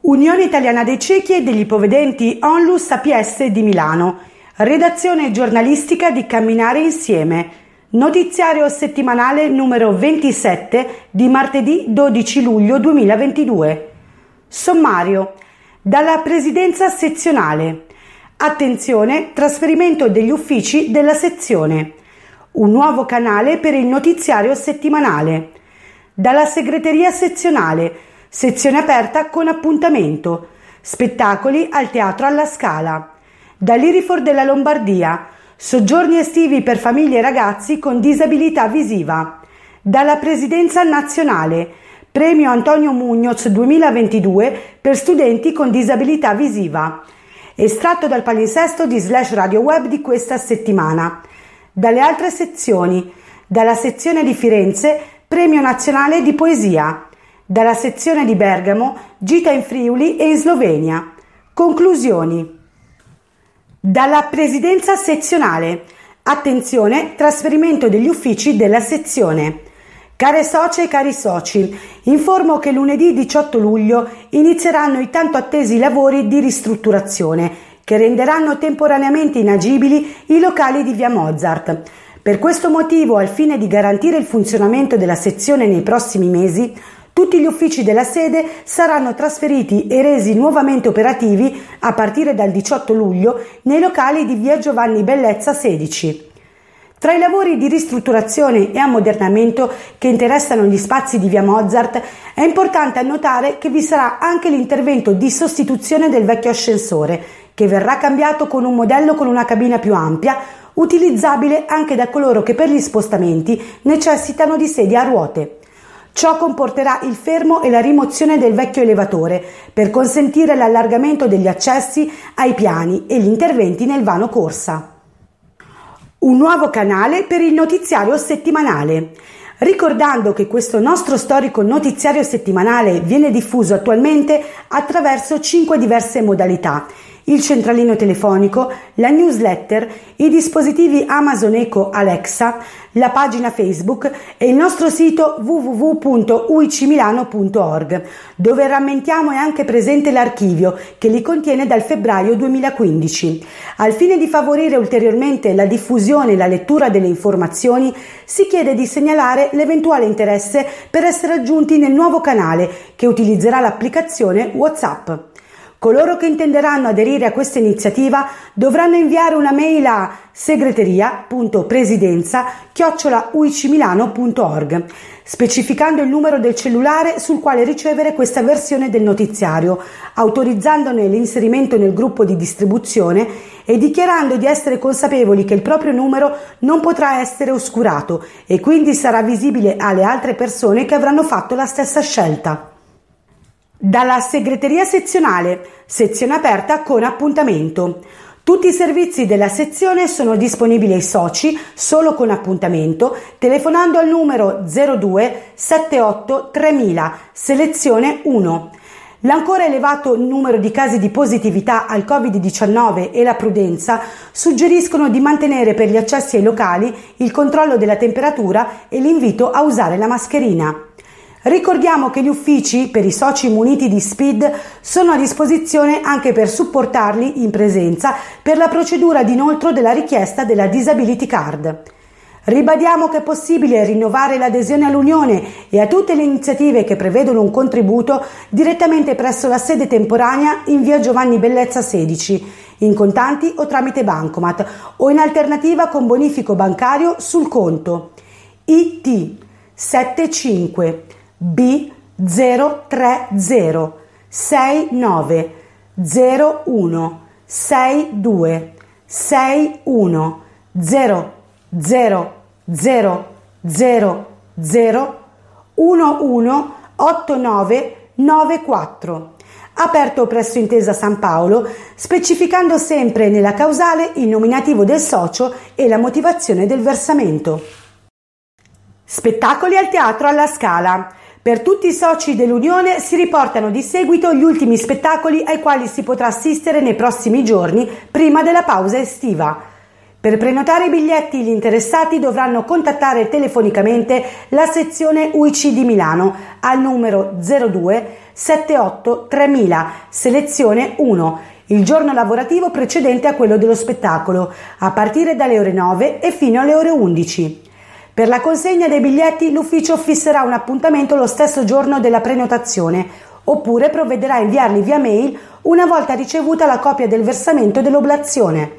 Unione Italiana dei Ciechi e degli Ipovedenti Onlus APS di Milano. Redazione giornalistica di Camminare Insieme. Notiziario settimanale numero 27 di martedì 12 luglio 2022. Sommario. Dalla Presidenza Sezionale. Attenzione, trasferimento degli uffici della sezione. Un nuovo canale per il notiziario settimanale. Dalla Segreteria Sezionale. Sezione aperta con appuntamento. Spettacoli al Teatro alla Scala. Dall'Irifor della Lombardia. Soggiorni estivi per famiglie e ragazzi con disabilità visiva. Dalla Presidenza Nazionale. Premio Antonio Muñoz 2022 per studenti con disabilità visiva. Estratto dal palinsesto di /radio web di questa settimana. Dalle altre sezioni. Dalla sezione di Firenze, Premio Nazionale di Poesia. Dalla sezione di Bergamo, gita in Friuli e in Slovenia. Conclusioni. Dalla Presidenza Sezionale. Attenzione, trasferimento degli uffici della sezione. Care socie e cari soci, informo che lunedì 18 luglio inizieranno i tanto attesi lavori di ristrutturazione che renderanno temporaneamente inagibili i locali di via Mozart. Per questo motivo, al fine di garantire il funzionamento della sezione nei prossimi mesi, tutti gli uffici della sede saranno trasferiti e resi nuovamente operativi a partire dal 18 luglio nei locali di via Giovanni Bellezza 16. Tra i lavori di ristrutturazione e ammodernamento che interessano gli spazi di via Mozart è importante annotare che vi sarà anche l'intervento di sostituzione del vecchio ascensore, che verrà cambiato con un modello con una cabina più ampia, utilizzabile anche da coloro che per gli spostamenti necessitano di sedie a ruote. Ciò comporterà il fermo e la rimozione del vecchio elevatore per consentire l'allargamento degli accessi ai piani e gli interventi nel vano corsa. Un nuovo canale per il notiziario settimanale. Ricordando che questo nostro storico notiziario settimanale viene diffuso attualmente attraverso 5 diverse modalità: il centralino telefonico, la newsletter, i dispositivi Amazon Echo Alexa, la pagina Facebook e il nostro sito www.uicimilano.org, dove rammentiamo è anche presente l'archivio che li contiene dal febbraio 2015. Al fine di favorire ulteriormente la diffusione e la lettura delle informazioni, si chiede di segnalare l'eventuale interesse per essere aggiunti nel nuovo canale che utilizzerà l'applicazione WhatsApp. Coloro che intenderanno aderire a questa iniziativa dovranno inviare una mail a segreteria.presidenza@uicimilano.org, specificando il numero del cellulare sul quale ricevere questa versione del notiziario, autorizzandone l'inserimento nel gruppo di distribuzione e dichiarando di essere consapevoli che il proprio numero non potrà essere oscurato e quindi sarà visibile alle altre persone che avranno fatto la stessa scelta. Dalla Segreteria Sezionale, sezione aperta con appuntamento. Tutti i servizi della sezione sono disponibili ai soci solo con appuntamento telefonando al numero 02 78 3000, selezione 1. L'ancora elevato numero di casi di positività al Covid-19 e la prudenza suggeriscono di mantenere per gli accessi ai locali il controllo della temperatura e l'invito a usare la mascherina. Ricordiamo che gli uffici per i soci muniti di SPID sono a disposizione anche per supportarli in presenza per la procedura di inoltro della richiesta della Disability Card. Ribadiamo che è possibile rinnovare l'adesione all'Unione e a tutte le iniziative che prevedono un contributo direttamente presso la sede temporanea in via Giovanni Bellezza 16, in contanti o tramite bancomat o in alternativa con bonifico bancario sul conto IT 75 B 030 69 01 62 61 0 0 0 0 0 11 89 94, aperto presso Intesa San Paolo, specificando sempre nella causale il nominativo del socio e la motivazione del versamento. Spettacoli al Teatro alla Scala. Per tutti i soci dell'Unione si riportano di seguito gli ultimi spettacoli ai quali si potrà assistere nei prossimi giorni prima della pausa estiva. Per prenotare i biglietti gli interessati dovranno contattare telefonicamente la sezione UIC di Milano al numero 02 78 3000, selezione 1, il giorno lavorativo precedente a quello dello spettacolo, a partire dalle ore 9 e fino alle ore 11. Per la consegna dei biglietti l'ufficio fisserà un appuntamento lo stesso giorno della prenotazione, oppure provvederà a inviarli via mail una volta ricevuta la copia del versamento dell'oblazione.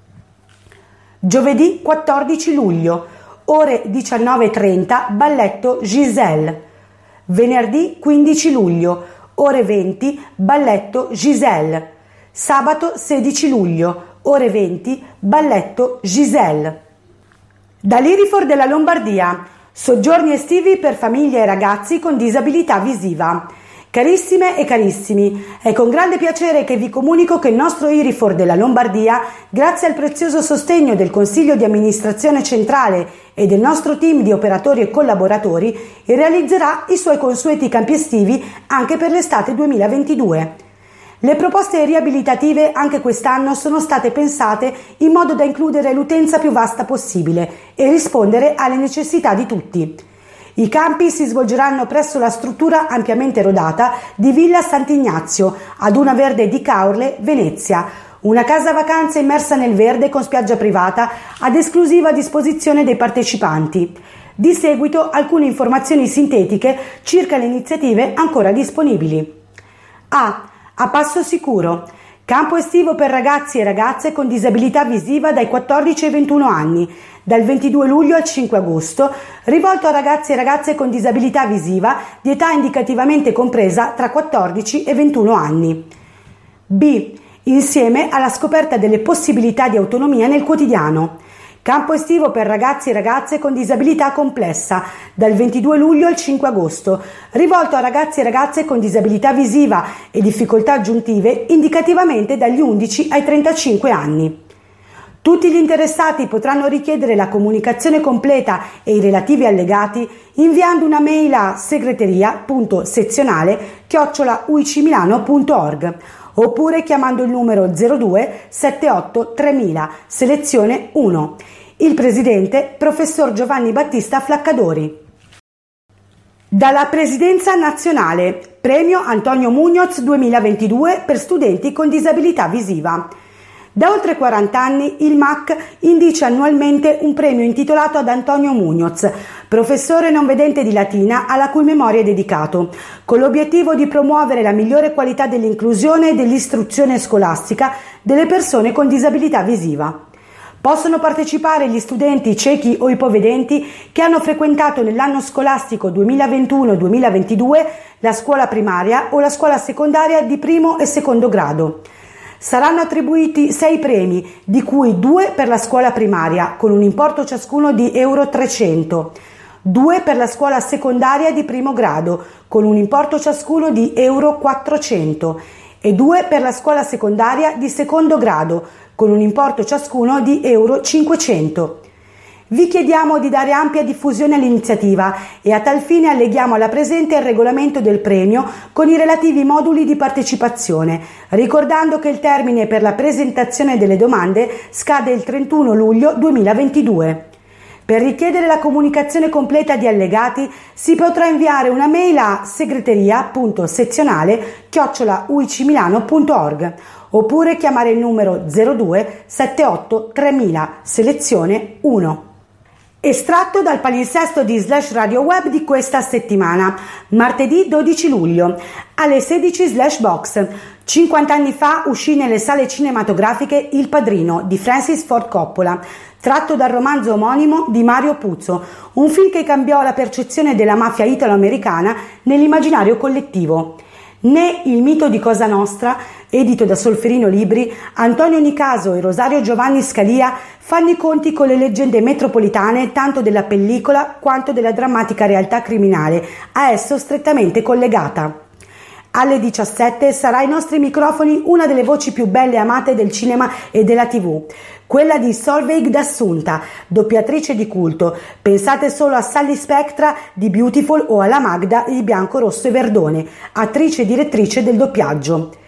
Giovedì 14 luglio, ore 19:30, balletto Giselle. Venerdì 15 luglio, ore 20, balletto Giselle. Sabato 16 luglio, ore 20, balletto Giselle. Dall'Irifor della Lombardia, soggiorni estivi per famiglie e ragazzi con disabilità visiva. Carissime e carissimi, è con grande piacere che vi comunico che il nostro Irifor della Lombardia, grazie al prezioso sostegno del Consiglio di amministrazione centrale e del nostro team di operatori e collaboratori, realizzerà i suoi consueti campi estivi anche per l'estate 2022. Le proposte riabilitative anche quest'anno sono state pensate in modo da includere l'utenza più vasta possibile e rispondere alle necessità di tutti. I campi si svolgeranno presso la struttura ampiamente rodata di Villa Sant'Ignazio, ad Una Verde di Caorle, Venezia, una casa vacanze immersa nel verde con spiaggia privata ad esclusiva disposizione dei partecipanti. Di seguito alcune informazioni sintetiche circa le iniziative ancora disponibili. A Passo Sicuro, campo estivo per ragazzi e ragazze con disabilità visiva dai 14 ai 21 anni, dal 22 luglio al 5 agosto, rivolto a ragazzi e ragazze con disabilità visiva di età indicativamente compresa tra 14 e 21 anni. B. Insieme alla scoperta delle possibilità di autonomia nel quotidiano. Campo estivo per ragazzi e ragazze con disabilità complessa, dal 22 luglio al 5 agosto, rivolto a ragazzi e ragazze con disabilità visiva e difficoltà aggiuntive indicativamente dagli 11 ai 35 anni. Tutti gli interessati potranno richiedere la comunicazione completa e i relativi allegati inviando una mail a segreteria.sezionale@uicimilano.org oppure chiamando il numero 02 78 3000, selezione 1. Il presidente, professor Giovanni Battista Flaccadori. Dalla Presidenza Nazionale, premio Antonio Muñoz 2022 per studenti con disabilità visiva. Da oltre 40 anni il MAC indice annualmente un premio intitolato ad Antonio Muñoz, professore non vedente di latina alla cui memoria è dedicato, con l'obiettivo di promuovere la migliore qualità dell'inclusione e dell'istruzione scolastica delle persone con disabilità visiva. Possono partecipare gli studenti ciechi o ipovedenti che hanno frequentato nell'anno scolastico 2021-2022 la scuola primaria o la scuola secondaria di primo e secondo grado. Saranno attribuiti 6 premi, di cui 2 per la scuola primaria, con un importo ciascuno di euro 300, 2 per la scuola secondaria di primo grado, con un importo ciascuno di euro 400, e 2 per la scuola secondaria di secondo grado, con un importo ciascuno di euro 500. Vi chiediamo di dare ampia diffusione all'iniziativa e a tal fine alleghiamo alla presente il regolamento del premio con i relativi moduli di partecipazione, ricordando che il termine per la presentazione delle domande scade il 31 luglio 2022. Per richiedere la comunicazione completa di allegati si potrà inviare una mail a segreteria.sezionale@uicimilano.org oppure chiamare il numero 02 78 3000, selezione 1. Estratto dal palinsesto di /radio web di questa settimana, martedì 12 luglio, alle 16/box. 50 anni fa uscì nelle sale cinematografiche Il Padrino di Francis Ford Coppola, tratto dal romanzo omonimo di Mario Puzo, un film che cambiò la percezione della mafia italo-americana nell'immaginario collettivo. Né Il mito di Cosa Nostra, edito da Solferino Libri, Antonio Nicaso e Rosario Giovanni Scalia fanno i conti con le leggende metropolitane tanto della pellicola quanto della drammatica realtà criminale a esso strettamente collegata. Alle 17 sarà ai nostri microfoni una delle voci più belle e amate del cinema e della TV, quella di Solveig D'Assunta, doppiatrice di culto. Pensate solo a Sally Spectra di Beautiful o alla Magda di Bianco, Rosso e Verdone, attrice e direttrice del doppiaggio.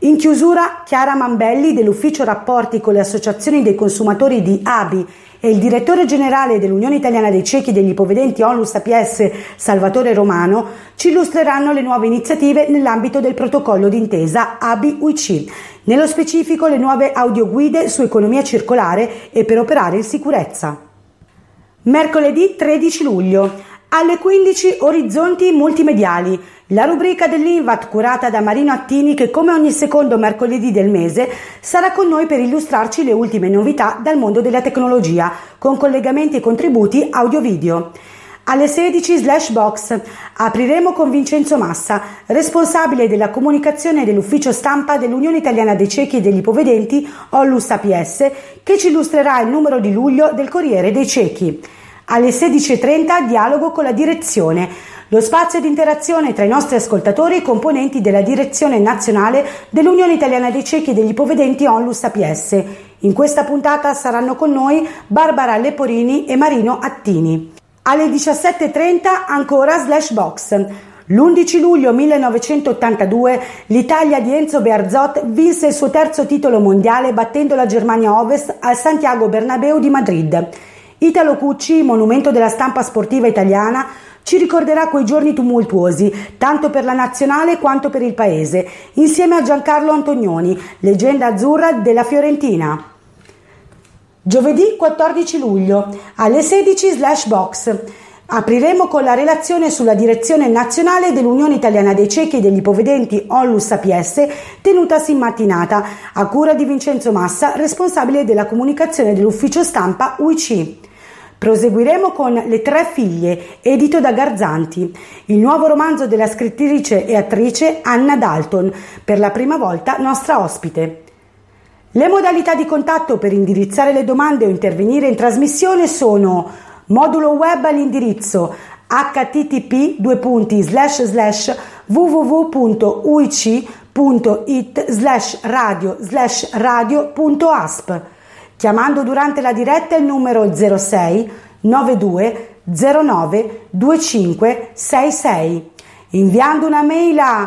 In chiusura, Chiara Mambelli dell'Ufficio Rapporti con le Associazioni dei Consumatori di ABI e il direttore generale dell'Unione Italiana dei Ciechi e degli Ipovedenti Onlus APS Salvatore Romano ci illustreranno le nuove iniziative nell'ambito del protocollo d'intesa ABI-UIC, nello specifico le nuove audioguide su economia circolare e per operare in sicurezza. Mercoledì 13 luglio. Alle 15 Orizzonti Multimediali, la rubrica dell'Invat curata da Marino Attini che come ogni secondo mercoledì del mese sarà con noi per illustrarci le ultime novità dal mondo della tecnologia con collegamenti e contributi audio-video. Alle 16 Slashbox apriremo con Vincenzo Massa, responsabile della comunicazione dell'ufficio stampa dell'Unione Italiana dei Ciechi e degli Ipovedenti Onlus APS che ci illustrerà il numero di luglio del Corriere dei Ciechi. Alle 16.30 dialogo con la direzione, lo spazio di interazione tra i nostri ascoltatori e componenti della direzione nazionale dell'Unione Italiana dei Ciechi e degli Ipovedenti Onlus APS. In questa puntata saranno con noi Barbara Leporini e Marino Attini. Alle 17.30 ancora Slashbox. L'11 luglio 1982 l'Italia di Enzo Bearzot vinse il suo terzo titolo mondiale battendo la Germania Ovest al Santiago Bernabéu di Madrid. Italo Cucci, monumento della stampa sportiva italiana, ci ricorderà quei giorni tumultuosi, tanto per la nazionale quanto per il paese, insieme a Giancarlo Antonioni, leggenda azzurra della Fiorentina. Giovedì 14 luglio, alle 16 Slashbox. Apriremo con la relazione sulla direzione nazionale dell'Unione Italiana dei Ciechi e degli Ipovedenti Onlus APS tenutasi in mattinata, a cura di Vincenzo Massa, responsabile della comunicazione dell'ufficio stampa UIC. Proseguiremo con Le tre figlie, edito da Garzanti, il nuovo romanzo della scrittrice e attrice Anna Dalton, per la prima volta nostra ospite. Le modalità di contatto per indirizzare le domande o intervenire in trasmissione sono modulo web all'indirizzo http://www.uic.it/radio/radio.asp, chiamando durante la diretta il numero 06 92 09 25 66, inviando una mail a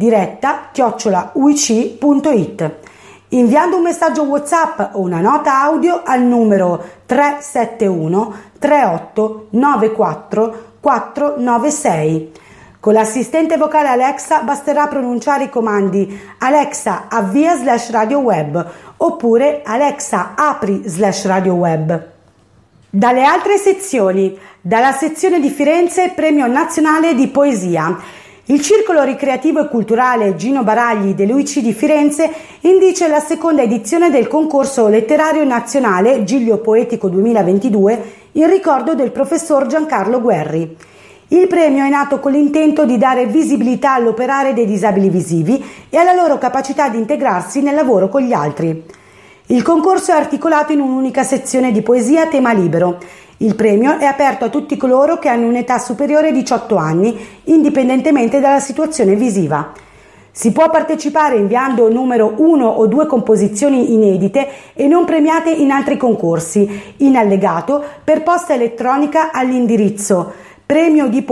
diretta@uic.it, inviando un messaggio WhatsApp o una nota audio al numero 371 38 94 496. Con l'assistente vocale Alexa basterà pronunciare i comandi Alexa avvia /radio web oppure Alexa apri /radio web. Dalle altre sezioni, dalla sezione di Firenze Premio Nazionale di Poesia. Il Circolo Ricreativo e Culturale Gino Baragli dell'UIC di Firenze indice la seconda edizione del concorso letterario nazionale Giglio Poetico 2022 in ricordo del professor Giancarlo Guerri. Il premio è nato con l'intento di dare visibilità all'operare dei disabili visivi e alla loro capacità di integrarsi nel lavoro con gli altri. Il concorso è articolato in un'unica sezione di poesia a tema libero. Il premio è aperto a tutti coloro che hanno un'età superiore ai 18 anni, indipendentemente dalla situazione visiva. Si può partecipare inviando numero 1 o 2 composizioni inedite e non premiate in altri concorsi, in allegato per posta elettronica all'indirizzo premio di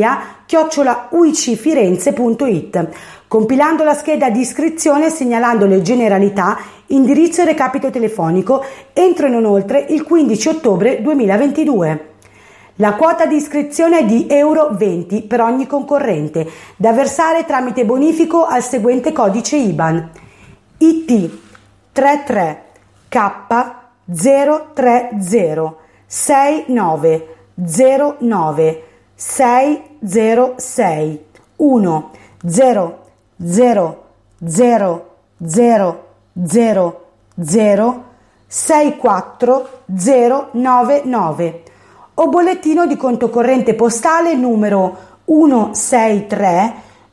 poesia@uicfirenze.it, compilando la scheda di iscrizione segnalando le generalità, indirizzo e recapito telefonico entro e non oltre il 15 ottobre 2022. La quota di iscrizione è di euro 20 per ogni concorrente, da versare tramite bonifico al seguente codice IBAN: IT 33 K 030 69 09 606 1 0 0 0 0 0 0 64099 o bollettino di conto corrente postale numero 163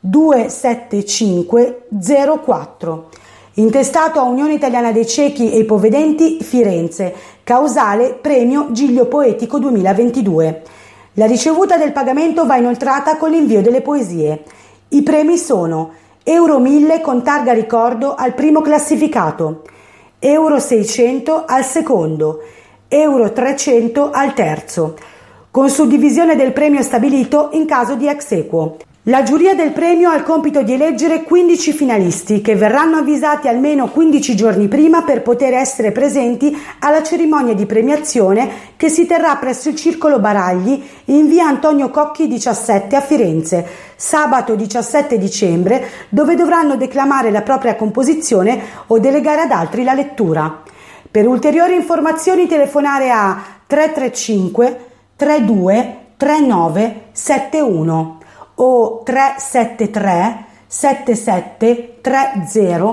275 04, intestato a Unione Italiana dei Ciechi e Ipovedenti Firenze, causale Premio Giglio Poetico 2022. La ricevuta del pagamento va inoltrata con l'invio delle poesie. I premi sono euro 1000 con targa ricordo al primo classificato, euro 600 al secondo, euro 300 al terzo, con suddivisione del premio stabilito in caso di ex equo. La giuria del premio ha il compito di eleggere 15 finalisti che verranno avvisati almeno 15 giorni prima per poter essere presenti alla cerimonia di premiazione che si terrà presso il Circolo Baragli in via Antonio Cocchi 17 a Firenze, sabato 17 dicembre, dove dovranno declamare la propria composizione o delegare ad altri la lettura. Per ulteriori informazioni telefonare a 335 32 39 71 o 373 77 30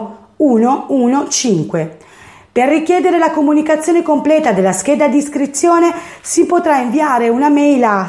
115. Per richiedere la comunicazione completa della scheda di iscrizione si potrà inviare una mail a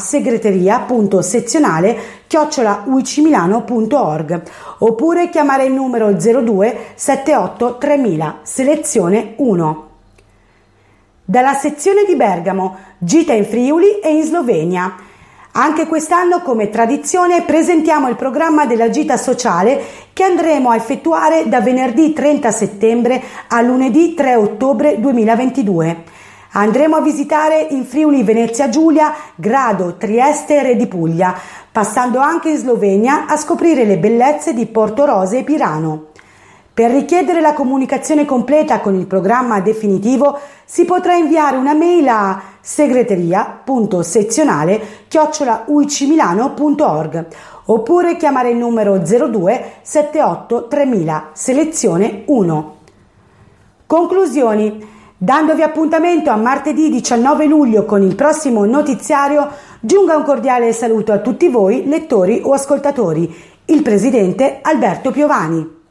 segreteria.sezionale@uicimilano.org oppure chiamare il numero 02 78 3000 selezione 1. Dalla sezione di Bergamo, gita in Friuli e in Slovenia. Anche quest'anno, come tradizione, presentiamo il programma della gita sociale che andremo a effettuare da venerdì 30 settembre a lunedì 3 ottobre 2022. Andremo a visitare in Friuli Venezia Giulia, Grado, Trieste e Re di Puglia, passando anche in Slovenia a scoprire le bellezze di Portorose e Pirano. Per richiedere la comunicazione completa con il programma definitivo si potrà inviare una mail a segreteria.sezionale@uicimilano.org oppure chiamare il numero 02 78 3000 selezione 1. Conclusioni. Dandovi appuntamento a martedì 19 luglio con il prossimo notiziario, giunga un cordiale saluto a tutti voi lettori o ascoltatori. Il presidente Alberto Piovani.